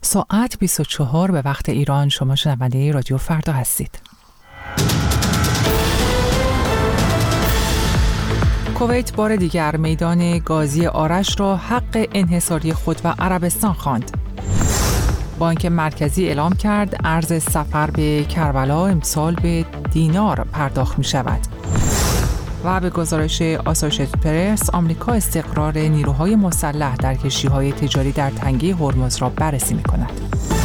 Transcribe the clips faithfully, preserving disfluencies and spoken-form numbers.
ساعت بیست و چهار به وقت ایران. شما شنونده رادیو فردا هستید. کویت بار دیگر میدان گازی آرش را حق انحصاری خود و عربستان خواند. بانک مرکزی اعلام کرد ارز سفر به کربلا امسال به دینار پرداخت می شود. و به گزارش آسوشیتد پرس، آمریکا استقرار نیروهای مسلح در کشتی‌های تجاری در تنگه هرمز را بررسی می‌کند.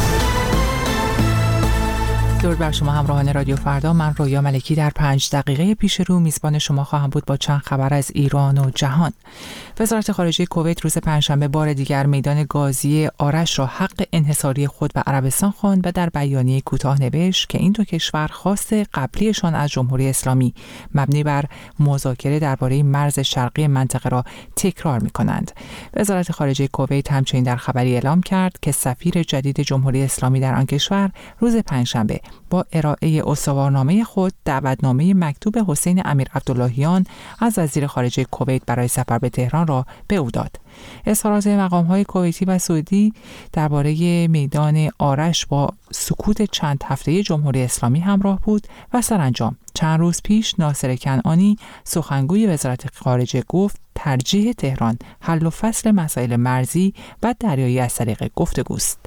درود بر شما همراهان رادیو فردا. من رویا ملکی در پنج دقیقه پیش رو میزبان شما خواهم بود با چند خبر از ایران و جهان. وزارت خارجه کویت روز پنجشنبه بار دیگر میدان گازی آرش را حق انحصاری خود و عربستان خواند و در بیانیه کوتاه نوشت که این دو کشور خواست قبلیشان از جمهوری اسلامی مبنی بر مذاکره درباره مرز شرقی منطقه را تکرار می‌کنند. وزارت خارجه کویت همچنین در خبری اعلام کرد که سفیر جدید جمهوری اسلامی در آن کشور روز پنجشنبه با ارائه استوارنامه خود دعوتنامه مکتوب حسین امیر عبداللهیان از وزیر خارجه کویت برای سفر به تهران را به او داد. اظهارات مقام‌های کویتی و سعودی درباره میدان آرش با سکوت چند هفته‌ای جمهوری اسلامی همراه بود و سرانجام چند روز پیش ناصر کنعانی سخنگوی وزارت خارجه گفت ترجیح تهران حل و فصل مسائل مرزی و دریایی از طریق گفتگوست.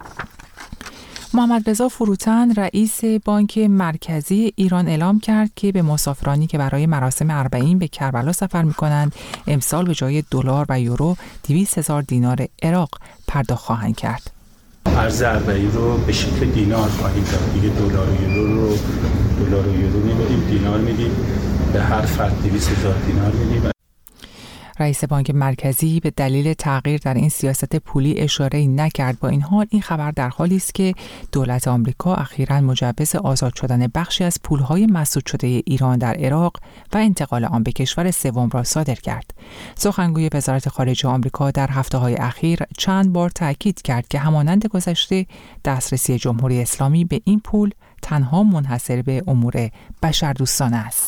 محمد رضا فروتن رئیس بانک مرکزی ایران اعلام کرد که به مسافرانی که برای مراسم اربعین به کربلا سفر می‌کنند امسال به جای دلار و یورو دویست هزار دینار عراق پرداخت خواهند کرد. ارز اربعین رو به شکل دینار خواهیم داد. دیگه دلار و یورو رو دلار و یورو نمیدیم، دینار میدیم. به هر فرد دویست هزار دینار میدیم. رئیس بانک مرکزی به دلیل تغییر در این سیاست پولی اشاره‌ای نکرد. با این حال این خبر در حالی است که دولت آمریکا اخیراً مجوز آزاد شدن بخشی از پول‌های مسدود شده ایران در عراق و انتقال آن به کشور سوم را صادر کرد. سخنگوی وزارت خارجه آمریکا در هفته‌های اخیر چند بار تاکید کرد که همانند گذشته دسترسی جمهوری اسلامی به این پول تنها منحصر به امور بشردوستانه است.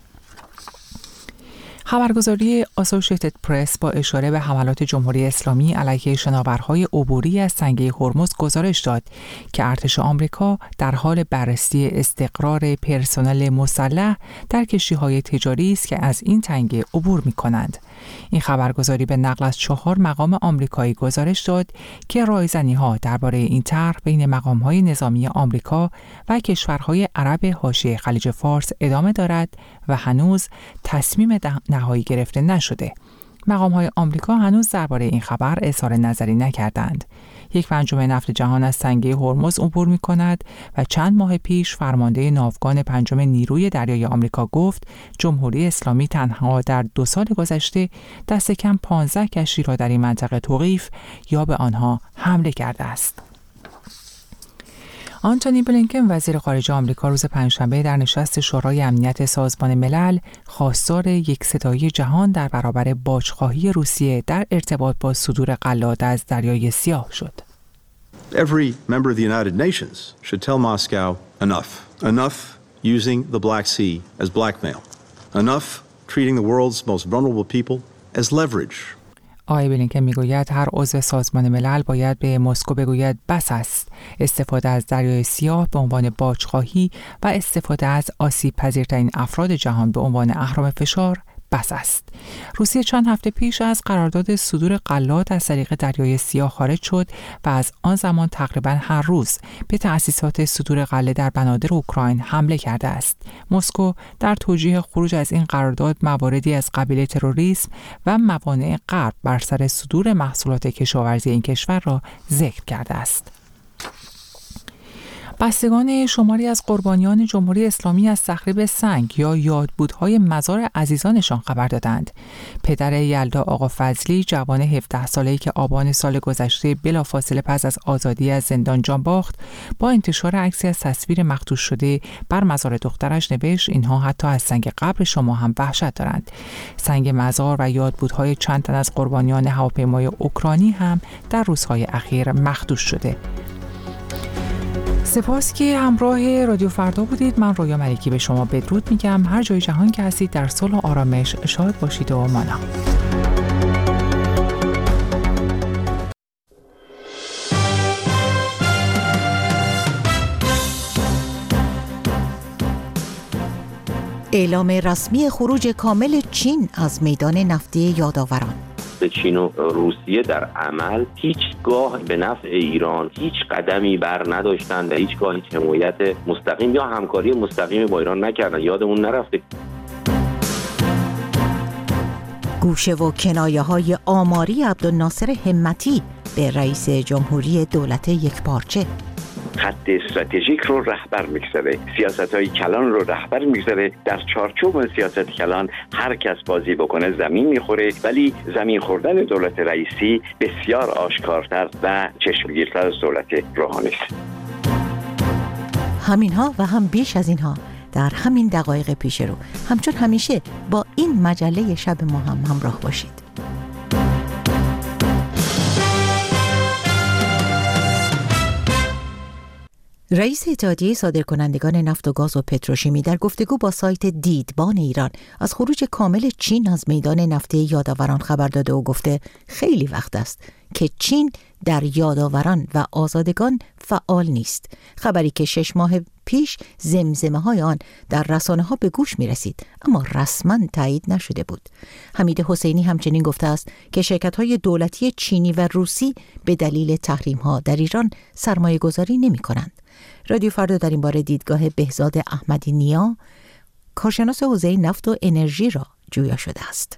خبرگزاری آسوشیتد پرس با اشاره به حملات جمهوری اسلامی علیه شناورهای عبوری از تنگه هرمز گزارش داد که ارتش آمریکا در حال بررسی استقرار پرسنل مسلح در کشتی‌های تجاری است که از این تنگه عبور می‌کنند. این خبرگزاری به نقل از چهار مقام آمریکایی گزارش داد که رایزنی‌ها درباره این طرح بین مقام‌های نظامی آمریکا و کشورهای عرب حاشیه خلیج فارس ادامه دارد و هنوز تصمیم نهایی گرفته نشده. مقام‌های آمریکا هنوز درباره این خبر اظهار نظری نکردند. یک پنجم نفت جهان از تنگه هرمز عبور می‌کند و چند ماه پیش فرمانده ناوگان پنجم نیروی دریایی آمریکا گفت جمهوری اسلامی تنها در دو سال گذشته دست کم پانزده کشتی را در این منطقه توقیف یا به آنها حمله کرده است. آنتونی بلینکن وزیر خارجه آمریکا روز پنجشنبه در نشست شورای امنیت سازمان ملل خواستار یکصدایی جهان در برابر باجخواهی روسیه در ارتباط با صدور غلات از دریای سیاه شد. Every member of the United Nations should tell Moscow enough. Enough using the Black Sea as blackmail. Enough treating the world's most vulnerable people as leverage. آقای بلینکن میگوید هر عضو سازمان ملل باید به مسکو بگوید بس است. استفاده از دریای سیاه به عنوان باجخواهی و استفاده از آسیب پذیرترین افراد جهان به عنوان اهرم فشار بس است. روسیه چند هفته پیش از قرارداد صدور غلات از طریق دریای سیاه خارج شد و از آن زمان تقریباً هر روز به تأسیسات صدور غله در بنادر اوکراین حمله کرده است. مسکو در توجیه خروج از این قرارداد مواردی از قبیل تروریسم و موانع غرب بر سر صدور محصولات کشاورزی این کشور را ذکر کرده است. بستگان شماری از قربانیان جمهوری اسلامی از تخریب سنگ یا یادبودهای مزار عزیزانشان خبر دادند. پدر یلدا آقا فضلی جوان هفده ساله‌ای که آبان سال گذشته بلافاصله پس از آزادی از زندان جان باخت، با انتشار عکسی از تصویر مخدوش شده بر مزار دخترش نوشت اینها حتی از سنگ قبر شما هم وحشت دارند. سنگ مزار و یادبودهای چند تن از قربانیان هواپیمای اوکراینی هم در روزهای اخیر مخدوش شده. سپاس که همراه رادیو فردا بودید. من رویا ملکی به شما بدرود میگم. هر جای جهان که هستید در صلح و آرامش شاد باشید و مانا. اعلام رسمی خروج کامل چین از میدان نفتی یادآوران. چین و روسیه در عمل هیچگاه به نفع ایران هیچ قدمی بر نداشتند و هیچگاه هیچ حمایت مستقیم یا همکاری مستقیم با ایران نکردند. یادمون نرفته. گوشه و کنایه های آماری عبدالناصر همتی به رئیس جمهوری دولت یکپارچه. خط استراتژیک رو رهبر میگذاره، سیاست‌های کلان رو رهبر میگذاره. در چارچوب سیاست کلان هر کس بازی بکنه زمین میخوره، ولی زمین خوردن دولت رئیسی بسیار آشکارتر و چشمگیرتر از دولت روحانی است. همینها و هم بیش از اینها در همین دقایق پیش رو. همچون همیشه با این مجله شب ما هم همراه باشید. رئیس اتحادیه صادرکنندگان نفت و گاز و پتروشیمی در گفتگو با سایت دیدبان ایران از خروج کامل چین از میدان نفتی یادآوران خبر داده و گفته خیلی وقت است که چین در یادآوران و آزادگان فعال نیست. خبری که شش ماه پیش زمزمه های آن در رسانه ها به گوش می رسید اما رسما تایید نشده بود. حمید حسینی همچنین گفته است که شرکت های دولتی چینی و روسی به دلیل تحریم ها در ایران سرمایه گذاری نمی کنند. رادیو فردا در این باره دیدگاه بهزاد احمدی نیا، کارشناس حوزه نفت و انرژی را جویا شده است.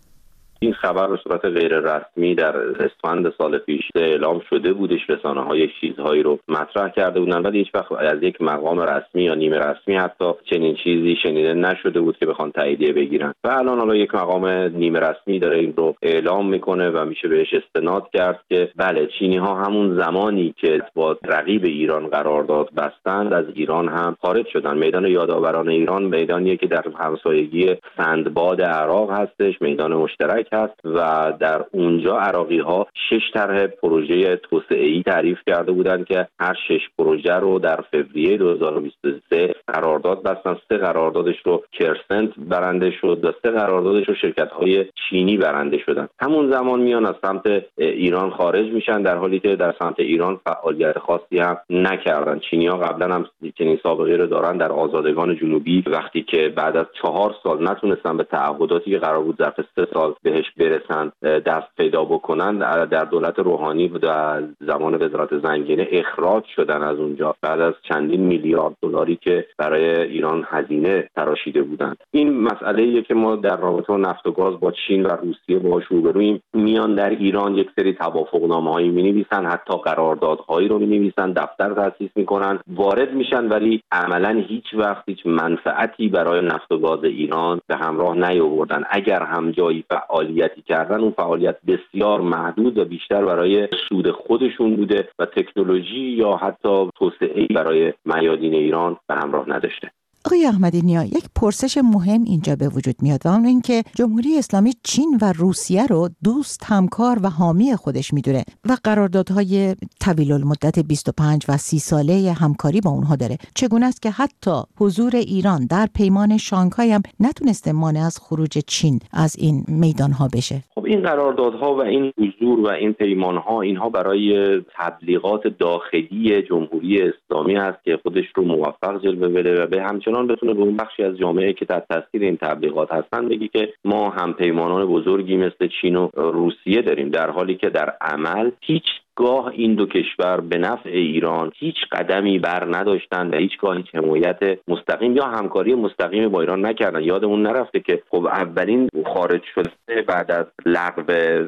این خبر به صورت غیر رسمی در اسفند سال پیش اعلام شده بودش، رسانه‌های چیزهایی رو مطرح کرده بودن، ولی هیچ وقت از یک مقام رسمی یا نیمه رسمی حتی چنین چیزی شنیده نشده بود که بخوان تاییدیه بگیرن. و الان حالا یک مقام نیمه رسمی داره این رو اعلام میکنه و میشه بهش استناد کرد که بله، چینی‌ها همون زمانی که با رقیب ایران قرارداد بستند از ایران هم خارج شدن. میدان یادآوران ایران میدانیه که در همسایگی سندباد عراق هستش، میدان مشترک هست و در اونجا عراقی ها شش طرح پروژه توسعه‌ای تعریف کرده بودند که هر شش پروژه رو در فوریه دو هزار و بیست و سه قرارداد بستن. سه قراردادش رو کرسنت برنده شد و سه قراردادش رو شرکت های چینی برنده شدن. همون زمان میان از سمت ایران خارج میشن، در حالی که در سمت ایران فعالیت خاصی هم نکردن. چینی ها قبلا هم چنین سابقه رو دارن. در آزادگان جنوبی وقتی که بعد از چهار سال نتونستن به تعهداتی که قرار بود ظرف سه سال بهش برسند دست پیدا بکنن، در دولت روحانی و در زمان وزارت زنگینه اخراج شدن از اونجا بعد از چندین میلیارد دلاری که برای ایران هزینه تراشیده بودند. این مسئله‌ایه که ما در رابطه با نفت و گاز با چین و روسیه باهاش روبرویم. میان در ایران یک سری توافقنامه‌هایی می‌نویسن، حتی قراردادهایی رو می‌نویسن، دفتر تأسیس می‌کنن، وارد میشن، ولی عملاً هیچ وقت هیچ منفعتی برای نفت و گاز ایران به همراه نیاوردن. اگر هم جایی فعالیتی کردن، اون فعالیت بسیار محدود و بیشتر برای سود خودشون بوده و تکنولوژی یا حتی توسعه‌ای برای میادین ایران به همراه نداشته. آقای احمدی نیا، یک پرسش مهم اینجا به وجود میاد و اون این که جمهوری اسلامی چین و روسیه رو دوست، همکار و حامی خودش میدونه و قراردادهای طویل المدت بیست و پنج و سی ساله همکاری با اونها داره. چگونه است که حتی حضور ایران در پیمان شانگهای هم نتونسته مانع از خروج چین از این میدانها بشه؟ خب این قراردادها و این حضور و این پیمانها، اینها برای تبلیغات داخلی جمهوری اسلامی هست که خودش رو موفق جلوه بده و به همچنین بتونه به اون بخشی از جامعه که تحت تاثیر این تبلیغات هستن بگی که ما هم پیمانان بزرگی مثل چین و روسیه داریم، در حالی که در عمل هیچ گاه این دو کشور به نفع ایران هیچ قدمی بر نداشتند و هیچگاه هیچ حمایت مستقیم یا همکاری مستقیم با ایران نکردن. یادمون نرفته که خب اولین خارج شده بعد از لغو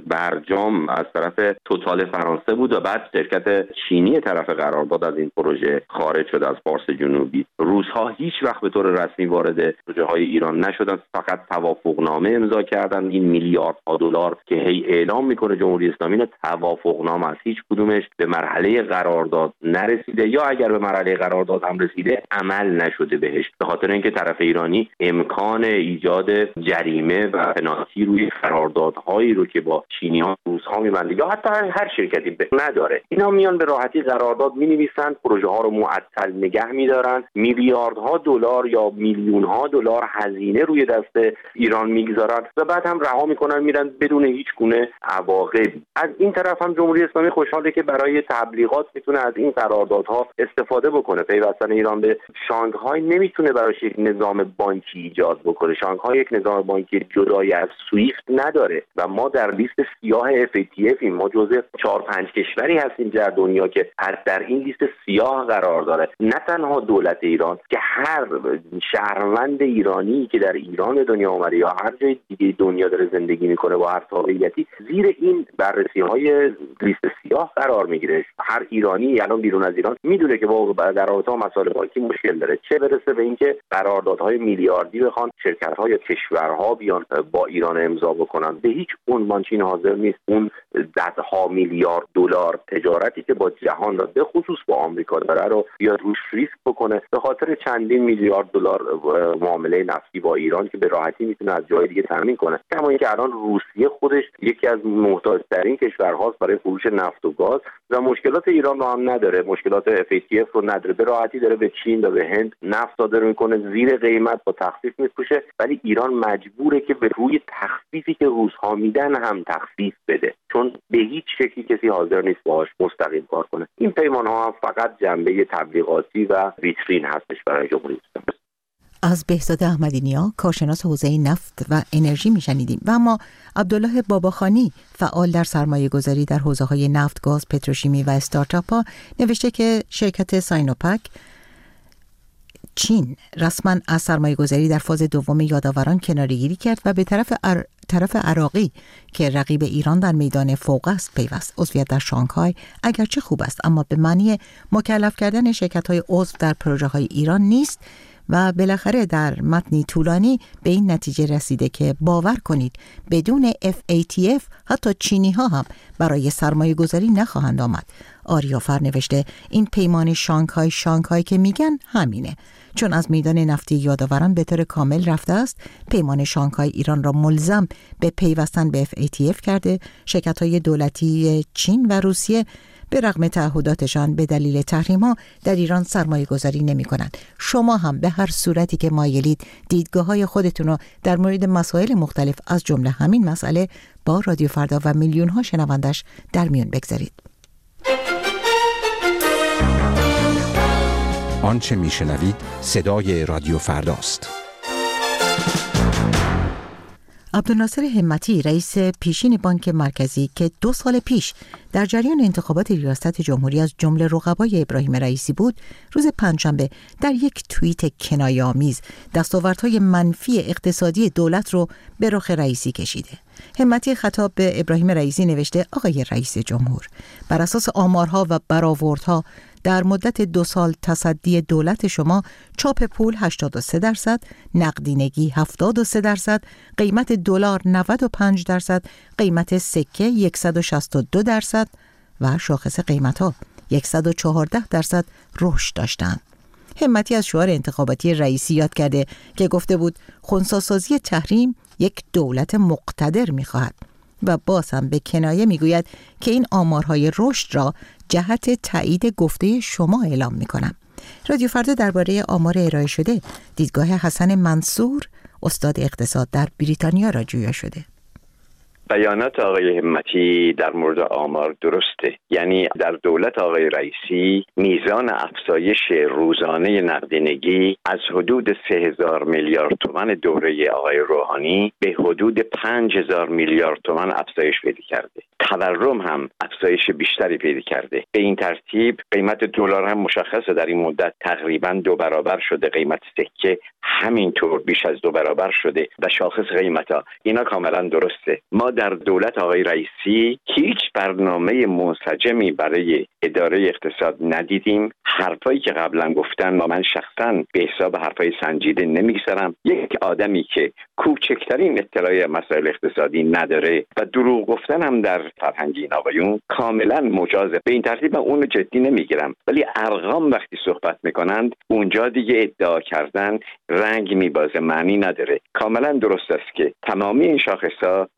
برجام از طرف توتال فرانسه بود و بعد شرکت چینی طرف قرارداد از این پروژه خارج شد از فارس جنوبی. روس‌ها هیچ وقت به طور رسمی وارد پروژه‌های ایران نشدن، فقط توافقنامه امضا کردن. این میلیاردها دلار که هی اعلام میکنه جمهوری اسلامی، توافقنامه است، هیچ کدومش به مرحله قرارداد نرسیده یا اگر به مرحله قرارداد هم رسیده عمل نشده بهش، به خاطر اینکه طرف ایرانی امکان ایجاد جریمه و پنالتی روی قراردادهایی رو که با چینی‌ها، روس‌ها می‌بنده یا حتی هر شرکتی نداره. اینا میان به راحتی قرارداد می‌نویسن، پروژه‌ها رو معطل نگه می‌دارن، میلیاردها دلار یا میلیون‌ها دلار هزینه روی دست ایران می‌گذارن و بعد هم رها می‌کنن، میرن بدون هیچ گونه عواقب. از این طرف هم جمهوری اسلامی خوش خوشحاله که برای تبلیغات میتونه از این قراردادها استفاده بکنه. پیوستن ایران به شانگهای نمیتونه براش یک نظام بانکی ایجاد بکنه. شانگهای یک نظام بانکی جدای از سویفت نداره و ما در لیست سیاه اف ای تی اف ایم. ما جزو چهار پنج کشوری هستیم در دنیا که در این لیست سیاه قرار داره. نه تنها دولت ایران که هر شهروند ایرانی که در ایران دنیا اومده یا هر جای دیگه دنیا داره زندگی میکنه با هر تابعیتی زیر این بررسی‌های لیست سیاه قرار میگیره. هر ایرانی الان بیرون از ایران میدونه که با در رابطه با مسائل بانکی مشکل داره، چه برسه به اینکه قراردادهای میلیاردی بخوان شرکت‌ها یا کشورها بیان با ایران امضا بکنن. به هیچ عنوان چین حاضر نیست اون صدها میلیارد دلار تجارتی که با جهان داره، به خصوص با آمریکا داره، رو بیاد روش ریسک بکنه به خاطر چندین میلیارد دلار معامله نفتی با ایران که به راحتی میتونه از جای دیگه تامین کنه. کما اینکه الان روسیه خودش یکی از محتاج‌ترین کشورهاست برای فروش نفت و گاز و مشکلات ایران رو هم نداره، مشکلات اف ای تی اف رو نداره، به راحتی داره به چین و به هند نفت صادر میکنه، زیر قیمت با تخفیف میفروشه. ولی ایران مجبوره که به روی تخفیفی که روس‌ها میدن هم تخفیف بده، چون به هیچ شکلی کسی حاضر نیست باهاش مستقیم کار کنه. این پیمان‌ها هم فقط جنبه تبلیغاتی و ویترین هستش برای جمهوری اسلامی. از بهزاد احمدی نیا، کارشناس حوزه نفت و انرژی میشنیدیم. و اما عبدالله باباخانی، فعال در سرمایه گذاری در حوزه های نفت، گاز، پتروشیمی و استارتاپ ها، نوشته که شرکت ساینوپک چین رسما از سرمایه گذاری در فاز دوم یادآوران کناره‌گیری کرد و به طرف ار... طرف عراقی که رقیب ایران در میدان فوق است پیوست. عضویت در شانگهای اگرچه خوب است اما به معنی مکلف کردن شرکت‌های عضو در پروژه‌های ایران نیست و بالاخره در متنی طولانی به این نتیجه رسیده که باور کنید بدون اف ای تی اف حتی چینی ها هم برای سرمایه گذاری نخواهند آمد. آریافر نوشته این پیمان شانگهای شانگهای که میگن همینه، چون از میدان نفتی یادآوران به طور کامل رفته است. پیمان شانگهای ایران را ملزم به پیوستن به اف ای تی اف کرده. شرکت‌های دولتی چین و روسیه به رغم تعهداتشان به دلیل تحریم‌ها در ایران سرمایه گذاری نمی کنند. شما هم به هر صورتی که مایلید دیدگاه‌های خودتون رو در مورد مسائل مختلف از جمله همین مسئله با رادیو فردا و میلیون ها شنوندش در میون بگذارید. آنچه میشنوید صدای رادیو فرداست. عبدالناصر همتی، رئیس پیشین بانک مرکزی که دو سال پیش در جریان انتخابات ریاست جمهوری از جمله رقبای ابراهیم رئیسی بود، روز پنجشنبه در یک توییت کنایه‌آمیز دستاوردهای منفی اقتصادی دولت رو به رخ رئیسی کشیده. همتی خطاب به ابراهیم رئیسی نوشته: آقای رئیس جمهور، بر اساس آمارها و برآوردها در مدت دو سال تصدی دولت شما چاپ پول هشتاد و سه درصد، نقدینگی هفتاد و سه درصد، قیمت دلار نود و پنج درصد، قیمت سکه صد و شصت و دو درصد و شاخص قیمت‌ها صد و چهارده درصد رشد داشتند. همتی از شعار انتخاباتی رئیسی یاد کرده که گفته بود خنثی‌سازی تحریم یک دولت مقتدر می‌خواهد و باز هم به کنایه میگوید که این آمارهای رشد را جهت تایید گفته شما اعلام میکنم. رادیو فردا درباره آمار ارائه شده دیدگاه حسن منصور، استاد اقتصاد در بریتانیا را جویا شده. بیانات آقای همتی در مورد آمار درسته، یعنی در دولت آقای رئیسی میزان افزایش روزانه نقدینگی از حدود سه هزار میلیارد تومان دوره آقای روحانی به حدود پنج هزار میلیارد تومان افزایش پیدا کرده. تورم هم افزایش بیشتری پیدا کرده. به این ترتیب قیمت دلار هم مشخصه در این مدت تقریبا دو برابر شده، قیمت سکه همینطور بیش از دو برابر شده و شاخص قیمت‌ها اینا کاملا درسته. ما در دولت آقای رئیسی هیچ برنامه منسجمی برای اداره اقتصاد ندیدیم. حرفایی که قبلا گفتن و من شخصا به حساب حرفای سنجیده نمیگذارم. یک آدمی که کوچکترین اطلاعی مسائل اقتصادی نداره و دروغ گفتن هم در فرهنگ این آقایون کاملا مجازه. به این ترتیب من اونو جدی نمیگیرم، ولی ارقام وقتی صحبت میکنند اونجا دیگه ادعا کردن رنگ میبازه، معنی نداره. کاملا درست است که تمامی این شاخص‌ها در دوره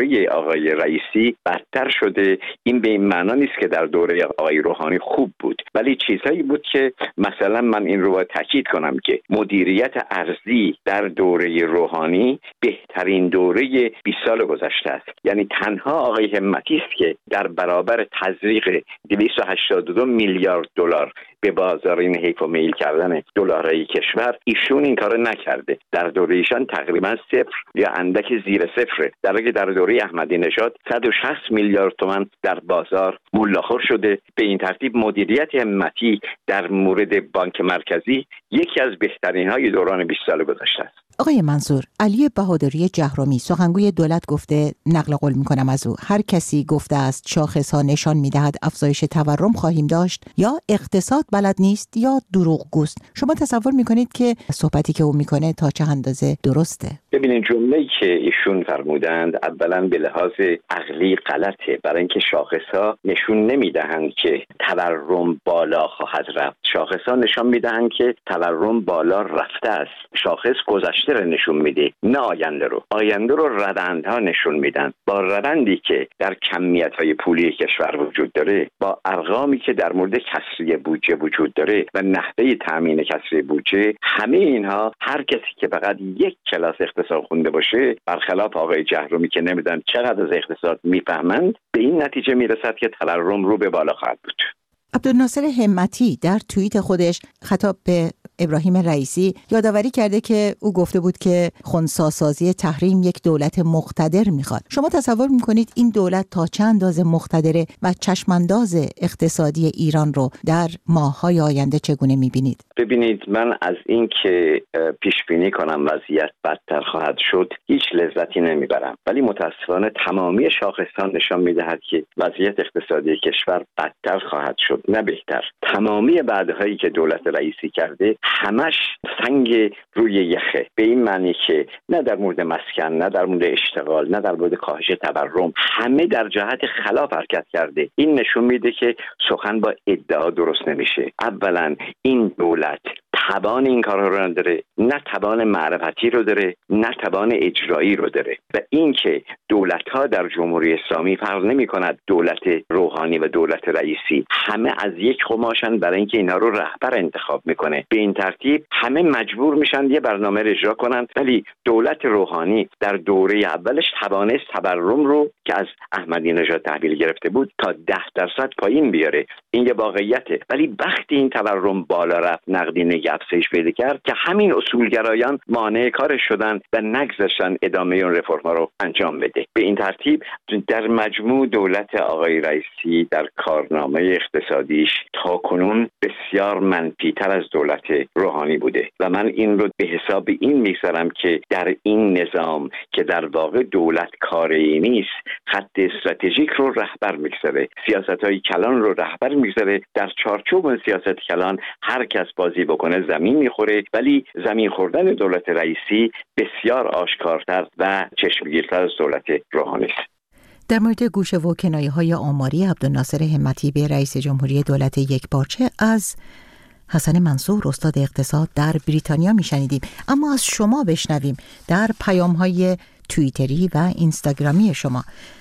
دوره آقای رئیسی بدتر شده. این به این معنا نیست که در دوره آقای روحانی خوب بود، ولی چیزهایی بود که مثلا من این رو باید تاکید کنم که مدیریت ارضی در دوره روحانی بهترین دوره بیست سال گذشته است. یعنی تنها آقای همتی است که در برابر تزریق دویست و هشتاد و دو میلیارد دلار به بازار این حیف و میل کردن دلارای کشور، ایشون این کارو نکرده. در دوره ایشان تقریبا صفر یا اندک زیر صفره، در حالی که در دوره احمدی نژاد صد و شصت میلیارد تومان در بازار ملاخور شده. به این ترتیب مدیریت همتی در مورد بانک مرکزی یکی از بهترین های دوران بیست سال گذشته است. آقای منصور، علی بهادری جهرمی سخنگوی دولت گفته، نقل قول میکنم از او، هر کسی گفته است شاخص‌ها نشان میدهد افزایش تورم خواهیم داشت یا اقتصاد بلد نیست یا دروغگوست. شما تصور میکنید که صحبتی که او میکنه تا چه اندازه درسته؟ ببینید، جمله‌ای که ایشون فرمودند اولا به لحاظ عقلی غلطه، برای اینکه شاخص‌ها نشون نمیدهند که تورم بالا خواهد رفت. شاخص‌ها نشان میدهند که تورم بالا رفته است. شاخص گذشته رو نشون میده، نه آینده رو. آینده رو روندها نشون میدن. با روندی که در کمیت‌های پولی کشور وجود داره، با ارقامی که در مورد کسری بودجه وجود داره و نحوه تامین کسری بودجه، همه اینها هر کسی که فقط یک کلاس اقتصاد خونده باشه، برخلاف آقای جهرمی که نمیدونم چقدر از اقتصاد میفهمند، به این نتیجه میرسد که تورم رو به بالا خواهد بود. عبدالناصر همتی در توییت خودش خطاب به ابراهیم رئیسی یادآوری کرده که او گفته بود که خنثی‌سازی تحریم یک دولت مقتدر میخواد. شما تصور میکنید این دولت تا چند اندازه مقتدره و چشمانداز اقتصادی ایران رو در ماه‌های آینده چگونه میبینید؟ ببینید، من از این که پیش بینی کنم وضعیت بدتر خواهد شد هیچ لذتی نمیبرم، ولی متاسفانه تمامی شاخصان نشان میدهد که وضعیت اقتصادی کشور بدتر خواهد شد، نه بهتر. تمامی وعده‌هایی که دولت رئیسی کرده همش سنگ روی یخه، به این معنی که نه در مورد مسکن، نه در مورد اشتغال، نه در مورد کاهش تورم، همه در جهت خلاف حرکت کرده. این نشون میده که سخن با ادعا درست نمیشه. اولا این دولت توان این کارها رو نداره، نه توان معرفتی رو داره، نه توان اجرایی رو داره. و اینکه دولت‌ها در جمهوری اسلامی فرق نمی‌کند دولت روحانی و دولت رئیسی، همه از یک قماشن برای اینکه اینا رو رهبر انتخاب میکنه. به این ترتیب همه مجبور میشن یه برنامه رو اجرا کنن. ولی دولت روحانی در دوره اولش توانست تورم رو که از احمدی نژاد تحویل گرفته بود تا ده درصد پایین بیاره. این یه واقعیته. ولی وقتی این تورم بالا رفت، نقدینگی افزایش پیدا کرد، که همین اصولگرایان مانع کارش شدن و نگذاشتن ادامه اون رفرم‌ها رو انجام بده. به این ترتیب در مجموع دولت آقای رئیسی در کارنامه اقتصادیش تا کنون بسیار منفی‌تر از دولت روحانی بوده و من این رو به حساب این می‌گذارم که در این نظام که در واقع دولت کاری نیست، خط استراتژیک رو رهبر می‌گذاره، سیاست‌های کلان رو رهبر می‌گذاره. در چارچوب اون سیاست کلان هر کس بازی بکنه زمین می‌خوره، ولی زمین خوردن دولت رئیسی بسیار آشکارتر و چشمگیرتر از دولت روحانی است. در مورد گوشه و کنایه‌های آماری عبدالناصر همتی به رئیس جمهوری دولت یکپارچه از حسن منصور استاد اقتصاد در بریتانیا میشنیدیم، اما از شما بشنویم در پیام‌های توییتری و اینستاگرامی شما.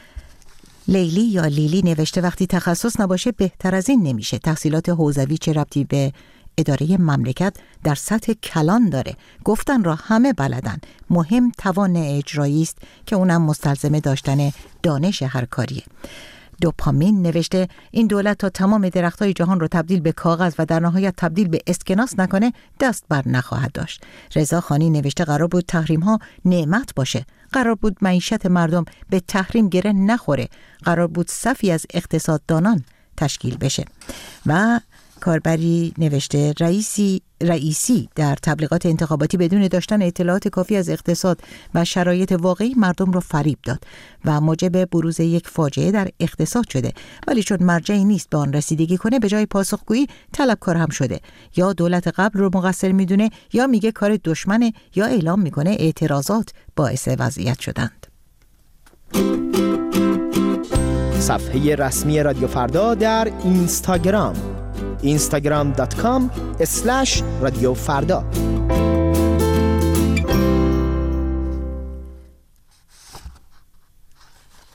لیلی یا لیلی نوشته وقتی تخصص نباشه بهتر از این نمیشه. تحصیلات حوزوی چه ربطی به اداره مملکت در سطح کلان داره؟ گفتن را همه بلدن، مهم توان اجرایی است که اونم مستلزم داشتن دانش هر کاریه. دوپامین نوشته این دولت تا تمام درختای جهان رو تبدیل به کاغذ و در نهایت تبدیل به اسکناس نکنه دست بر نخواهد داشت. رضا خانی نوشته قرار بود تحریم ها نعمت باشه، قرار بود معیشت مردم به تحریم گره نخوره، قرار بود صفی از اقتصاددانان تشکیل بشه. و کاربری نوشته رئیسی رئیسی در تبلیغات انتخاباتی بدون داشتن اطلاعات کافی از اقتصاد و شرایط واقعی مردم رو فریب داد و موجب بروز یک فاجعه در اقتصاد شده، ولی چون مرجعی نیست به آن رسیدگی کنه به جای پاسخگویی طلبکار هم شده. یا دولت قبل رو مقصر میدونه یا میگه کار دشمنه یا اعلام میکنه اعتراضات باعث وضعیت شدند. صفحه رسمی رادیو فردا در اینستاگرام اینستاگرام دات کام اسلش رادیو فردا.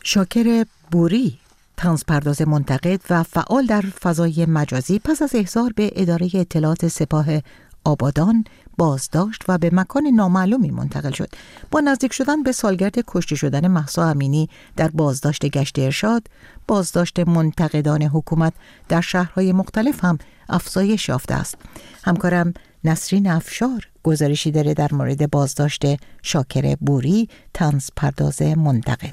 شاکر بوری، طنزپرداز منتقد و فعال در فضای مجازی، پس از احضار به اداره اطلاعات سپاه آبادان بازداشت و به مکان نامعلومی منتقل شد. با نزدیک شدن به سالگرد کشته شدن مهسا امینی در بازداشت گشت ارشاد، بازداشت منتقدان حکومت در شهرهای مختلف هم افزایش یافته است. همکارم نسرین افشار گزارشی داره در مورد بازداشت شاکر بوری، طنزپرداز منتقد.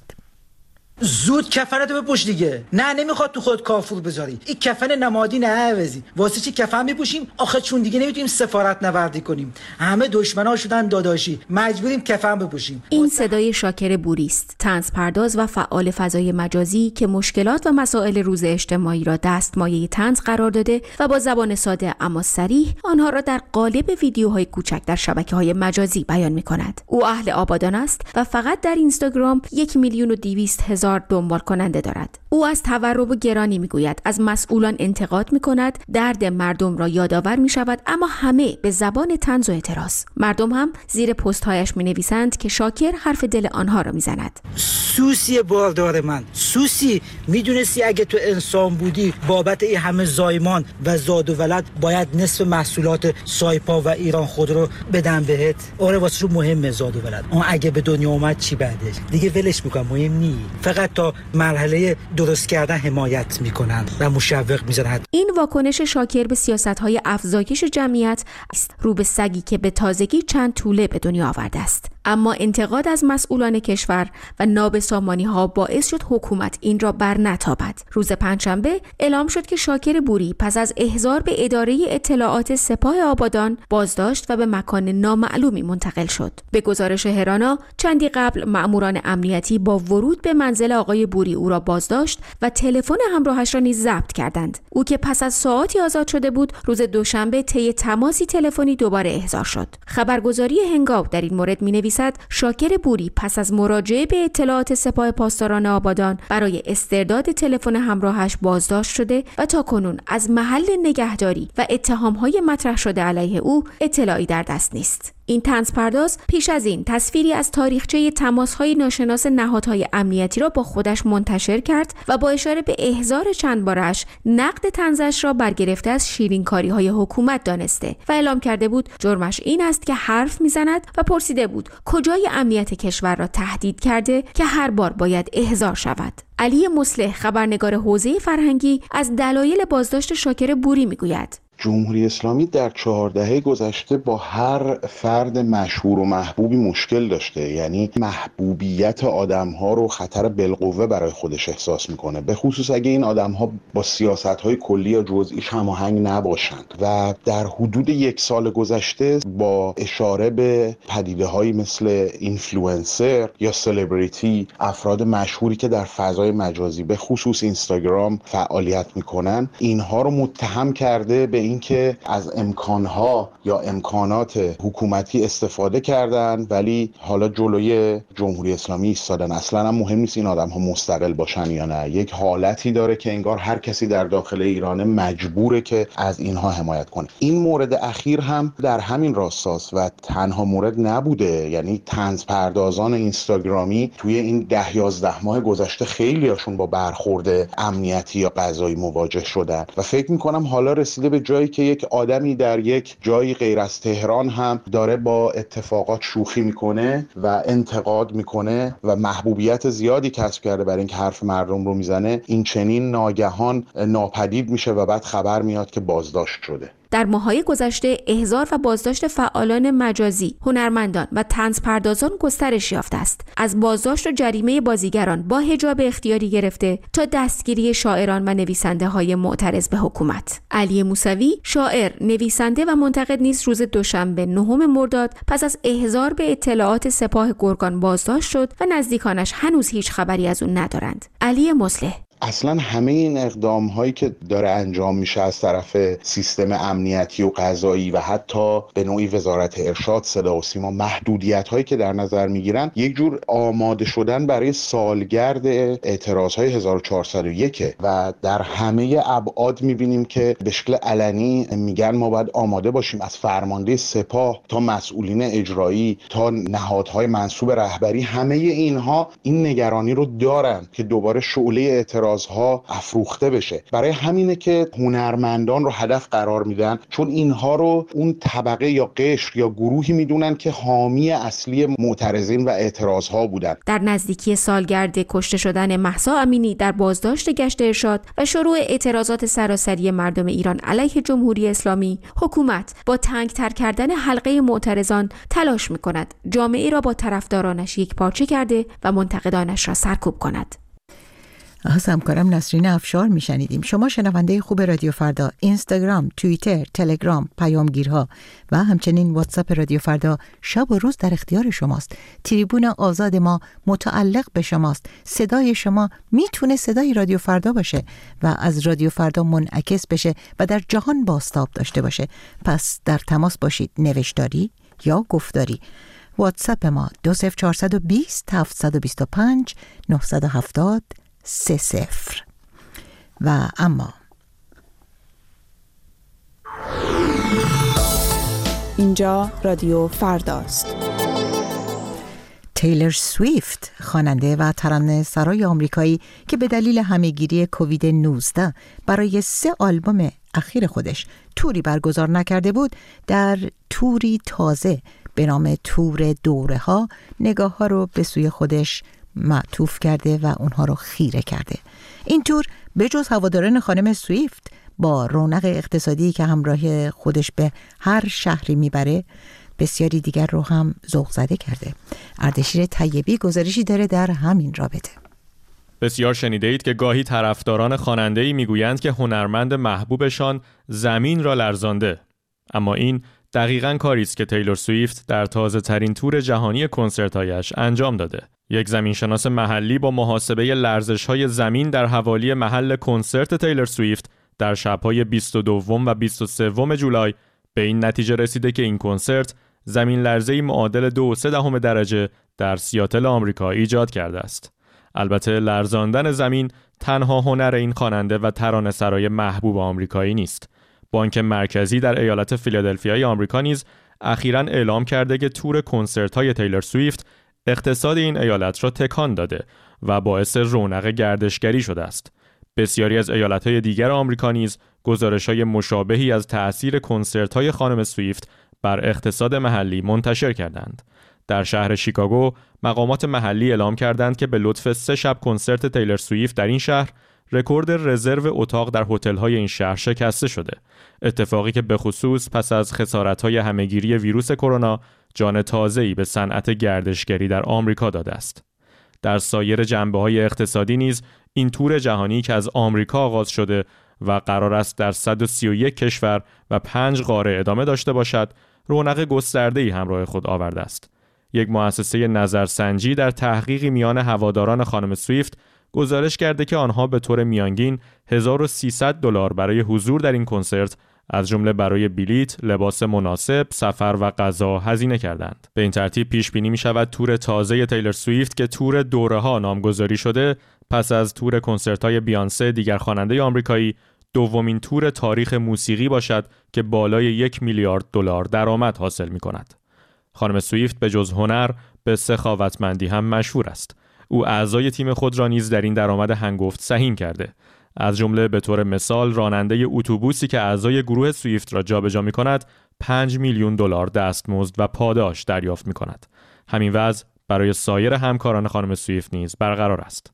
زود کفنتو بپوش دیگه. نه نمیخواد تو خود کافور بذاری. این کفن نمادی نه عوضی. واسه چی کفن میپوشیم؟ آخه چون دیگه نمیتونیم سفارت نوردی کنیم. همه دشمنا شدن داداشی. مجبوریم کفن بپوشیم. این صدای شاکر بوری است، طنزپرداز و فعال فضای مجازی که مشکلات و مسائل روز اجتماعی را دستمایه طنز قرار داده و با زبان ساده اما صریح آنها را در قالب ویدیوهای کوچک در شبکه‌های مجازی بیان می‌کند. او اهل آبادان است و فقط در اینستاگرام یک میلیون و دویست هزار دنبال کننده دارد. او از تورم و گرانی میگوید، از مسئولان انتقاد میکند، درد مردم را یادآور میشود، اما همه به زبان طنز و اعتراض. مردم هم زیر پست هایش مینویسند که شاکر حرف دل آنها را میزند. سوسی باردار من، سوسی، میدونستی اگه تو انسان بودی بابت این همه زایمان و زاد و ولد باید نصف محصولات سایپا و ایران خودرو بدن بهت؟ آره واسه رو مهمه زاد و ولد. اون اگه به دنیا اومد چی بعدش؟ دیگه ولش میکنم، مهم نی. فقط تا مرحله درست کردن حمایت میکنن و مشوق میزنن. این واکنش شاکر به سیاست‌های افزایش جمعیت است، رو به سگی که به تازگی چند توله به دنیا آورده است. اما انتقاد از مسئولان کشور و نابسامانی‌ها باعث شد حکومت این را بر نتابد. روز پنجشنبه اعلام شد که شاکر بوری پس از احضار به اداره اطلاعات سپاه آبادان بازداشت و به مکان نامعلومی منتقل شد. به گزارش هرانا چندی قبل مأموران امنیتی با ورود به منزل آقای بوری او را بازداشت و تلفن همراهش را نیز ضبط کردند. او که پس از ساعاتی آزاد شده بود، روز دوشنبه طی تماسی تلفنی دوباره احضار شد. خبرگزاری هنگاو در این مورد می‌نویسد شاکر بوری پس از مراجعه به اطلاعات سپاه پاسداران آبادان برای استرداد تلفن همراهش بازداشت شده و تاکنون از محل نگهداری و اتهام‌های مطرح شده علیه او اطلاعی در دست نیست. این طنزپرداز پیش از این تصویری از تاریخچه تماس‌های ناشناس نهادهای امنیتی را با خودش منتشر کرد و با اشاره به احضار چند بارش نقد طنزش را برگرفته از شیرینکاری‌های حکومت دانسته و اعلام کرده بود جرمش این است که حرف میزند و پرسیده بود کجای امنیت کشور را تهدید کرده که هر بار باید احضار شود. علی مصلح، خبرنگار حوزه فرهنگی، از دلایل بازداشت شاکر بوری میگوید: جمهوری اسلامی در چهار دهه گذشته با هر فرد مشهور و محبوبی مشکل داشته، یعنی محبوبیت آدم‌ها رو خطر بالقوه برای خودش احساس میکنه، به خصوص اگه این آدم‌ها با سیاست‌های کلی یا جزئیش هماهنگ نباشند. و در حدود یک سال گذشته با اشاره به پدیده‌هایی مثل اینفلوئنسر یا سلبریتی، افراد مشهوری که در فضای مجازی به خصوص اینستاگرام فعالیت میکنن، اینها رو متهم کرده به اینکه از امکانها یا امکانات حکومتی استفاده کردن، ولی حالا جلوی جمهوری اسلامی ایستادن. اصلا هم مهم نیست این آدم ها مستقل باشن یا نه. یک حالتی داره که انگار هر کسی در داخل ایران مجبوره که از اینها حمایت کنه. این مورد اخیر هم در همین راستاست و تنها مورد نبوده. یعنی طنزپردازان اینستاگرامی توی این ده یازده ماه گذشته خیلی هاشون با برخورد امنیتی یا قضایی مواجه شدن و فکر میکنم حالا رسیده به جایی که یک آدمی در یک جایی غیر از تهران هم داره با اتفاقات شوخی میکنه و انتقاد میکنه و محبوبیت زیادی کسب کرده برای اینکه حرف مردم رو میزنه. این چنین ناگهان ناپدید میشه و بعد خبر میاد که بازداشت شده. در ماه‌های گذشته احضار و بازداشت فعالان مجازی، هنرمندان و طنزپردازان گسترش یافته است. از بازداشت و جریمه بازیگران با حجاب اختیاری گرفته تا دستگیری شاعران و نویسنده‌های معترض به حکومت. علی موسوی، شاعر، نویسنده و منتقد نیز روز دوشنبه نهم مرداد پس از احضار به اطلاعات سپاه گرگان بازداشت شد و نزدیکانش هنوز هیچ خبری از او ندارند. علی مصلح: اصلا همه این اقدام هایی که داره انجام میشه از طرف سیستم امنیتی و قضایی و حتی به نوعی وزارت ارشاد، صدا و سیما، محدودیت هایی که در نظر میگیرن یک جور آماده شدن برای سالگرد اعتراض های هزار و چهارصد و یک و در همه ابعاد میبینیم که به شکل علنی میگن ما باید آماده باشیم، از فرمانده سپاه تا مسئولین اجرایی تا نهادهای منصوب رهبری، همه اینها این نگرانی رو دارن که دوباره شعله اعتراضها افروخته بشه. برای همینه که هنرمندان رو هدف قرار میدن، چون اینها رو اون طبقه یا قشر یا گروهی میدونن که حامی اصلی معترضین و اعتراضها بودن. در نزدیکی سالگرد کشته شدن مهسا امینی در بازداشت گشت ارشاد و شروع اعتراضات سراسری مردم ایران علیه جمهوری اسلامی، حکومت با تنگ‌تر کردن حلقه معترضان تلاش می‌کند جامعه را با طرفدارانش یکپارچه کرده و منتقدانش را سرکوب کند. از همکارم نسرین افشار میشنیدیم. شما شنونده خوب رادیو فردا، اینستاگرام، توییتر، تلگرام، پیامگیرها و همچنین واتساپ رادیو فردا شب و روز در اختیار شماست. تریبون آزاد ما متعلق به شماست. صدای شما میتونه صدای رادیو فردا باشه و از رادیو فردا منعکس بشه و در جهان بازتاب داشته باشه. پس در تماس باشید، نوشتاری یا گفتاری. واتساپ ما دو صفر چهارصد و بیست هفتصد و بیست و پنج نهصد و هفتاد سه صفر. و اما اینجا رادیو فرداست. تیلر سویفت، خواننده و ترانه سرای آمریکایی که به دلیل همهگیری کووید نوزده برای سه آلبوم اخیر خودش توری برگزار نکرده بود، در توری تازه به نام تور دوره ها نگاه ها رو به سوی خودش معطوف کرده و اونها رو خیره کرده. این تور به جز هواداران خانم سویفت با رونق اقتصادی که همراه خودش به هر شهری میبره، بسیاری دیگر رو هم ذوق زده کرده. اردشیر طیبی گزارشی داره در همین رابطه. بسیار شنیده اید که گاهی طرفداران خواننده‌ای میگویند که هنرمند محبوبشان زمین را لرزانده. اما این دقیقاً کاری است که تیلور سویفت در تازه ترین تور جهانی کنسرت‌هایش انجام داده. یک زمینشناس محلی با محاسبه لرزش‌های زمین در حوالی محل کنسرت تیلور سویفت در شب‌های بیست و دو و بیست و سه جولای به این نتیجه رسیده که این کنسرت زمین لرزه‌ای معادل دو و سه دهم درجه در سیاتل آمریکا ایجاد کرده است. البته لرزاندن زمین تنها هنر این خواننده و ترانه‌سرای محبوب آمریکایی نیست. بانک مرکزی در ایالت فیلادلفیای آمریکا نیز اخیراً اعلام کرده که تور کنسرت‌های تیلور سویفت اقتصاد این ایالت را تکان داده و باعث رونق گردشگری شده است. بسیاری از ایالت‌های دیگر آمریکا نیز گزارش‌های مشابهی از تأثیر کنسرت‌های خانم سویفت بر اقتصاد محلی منتشر کردند. در شهر شیکاگو مقامات محلی اعلام کردند که به لطف سه شب کنسرت تیلور سویفت در این شهر رکورد رزرو اتاق در هتل‌های این شهر شکسته شده. اتفاقی که به خصوص پس از خسارت‌های همهگیری ویروس کرونا جان تازه‌ای به صنعت گردشگری در آمریکا داده است. در سایر جنبه‌های اقتصادی نیز این تور جهانی که از آمریکا آغاز شده و قرار است در صد و سی و یک کشور و پنج قاره ادامه داشته باشد، رونق گسترده‌ای همراه خود آورده است. یک مؤسسه نظرسنجی در تحقیقی میان هواداران خانم سویفت گزارش کرده که آنها به طور میانگین هزار و سیصد دلار برای حضور در این کنسرت از جمله برای بلیت، لباس مناسب، سفر و غذا هزینه کردند. به این ترتیب پیش بینی می شود تور تازه تیلور سویفت که تور دوره ها نامگذاری شده، پس از تور کنسرت های بیانسه دیگر خواننده آمریکایی، دومین تور تاریخ موسیقی باشد که بالای یک میلیارد دلار درآمد حاصل می کند. خانم سویفت به جز هنر به سخاوتمندی هم مشهور است. او اعضای تیم خود را نیز در این درآمد هنگفت سهیم کرده. از جمله به طور مثال راننده اتوبوسی که اعضای گروه سویفت را جابجا می‌کند پنج میلیون دلار دستمزد و پاداش دریافت می‌کند. همین وضع برای سایر همکاران خانم سویفت نیز برقرار است.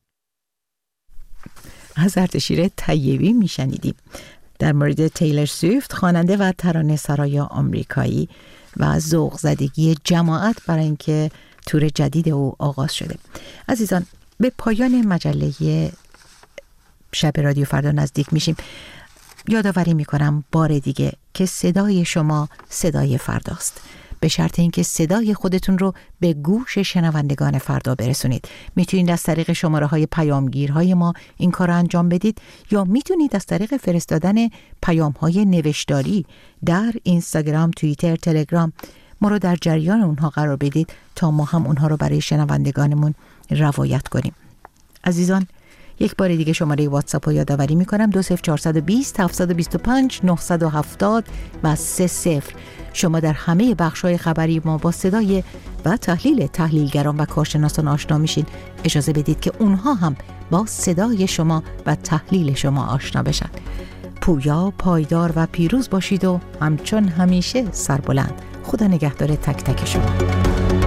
از اردشیر طیبی میشنیدیم در مورد تیلور سویفت، خواننده و ترانه سرای آمریکایی و ذوق زدگی جماعت برای اینکه تور جدید او آغاز شده. عزیزان، به پایان مجله شب رادیو فردا نزدیک میشیم. یادآوری میکنم بار دیگه که صدای شما صدای فرداست. به شرط اینکه صدای خودتون رو به گوش شنوندگان فردا برسونید. میتونید از طریق شماره های پیامگیرهای ما این کار رو انجام بدید یا میتونید از طریق فرستادن پیام های نوشتاری در اینستاگرام، توییتر، تلگرام ما رو در جریان اونها قرار بدید تا ما هم اونها رو برای شنوندگانمون روایت کنیم. عزیزان، یک بار دیگه شماره واتساپ رو یادآوری میکنم: دو صفر چهارصد و بیست هفتصد و بیست و پنج نهصد و هفتاد و سه صفر. شما در همه بخش‌های خبری ما با صدای و تحلیل تحلیلگران و کارشناسان آشنا میشین. اجازه بدید که اونها هم با صدای شما و تحلیل شما آشنا بشن. پویا، پایدار و پیروز باشید و همچون همیشه سربلند. خدا نگهدار تک تک شما.